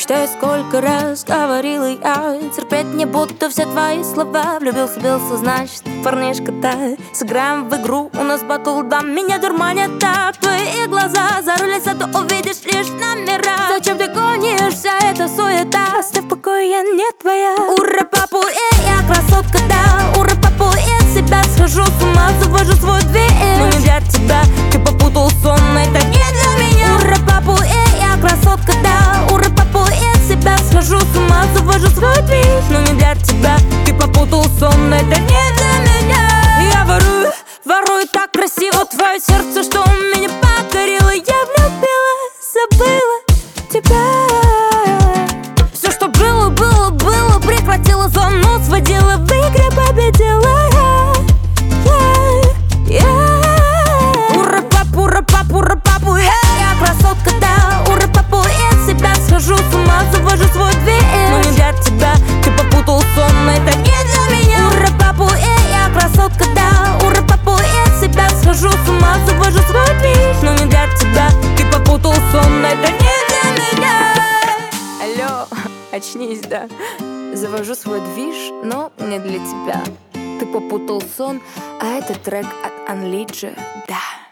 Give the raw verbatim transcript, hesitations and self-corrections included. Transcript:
Считай, сколько раз говорила я, терпеть не буду все твои слова. Влюбился, бился, значит, парнишка-то. Сыграем в игру, у нас батл, да. Меня дурманят так твои глаза. За руль сяду, увидишь лишь номера. Зачем ты гонишь, вся эта суета? Оставь в покое, я не твоя. Ура, папу, и я красотка, да. Ура, папу, я себя схожу с ума. Завожу свой дверь, но не для тебя. Ты попутал сон, это не для меня. Ура, папу, и я красотка, да. Ура, папу, я себя схожу с ума. Завожу свой движ, но не для тебя. Ты попутал сон, это не для меня. Я ворую, ворую так красиво твое сердце, что меня покорило. Я влюбилась, забыла тебя. Все, что было, было, было, прекратила зону, сводила в игре, победила я, я, я. Ура, папу, ура, папу, ура, папу, я, я красотка, да. Ура, папу, я себя схожу с ума, завожу свой дверь, но не для тебя. Ты попутал сон, это не для меня. Ура, папу, я, я красотка, да. Ура, папу, я себя схожу с ума, завожу свой движ, но не для тебя. Ты попутал сон, это не для меня. Алло, очнись, да. Завожу свой движ, но не для тебя. Ты попутал сон, а это трек от Unleashed, да.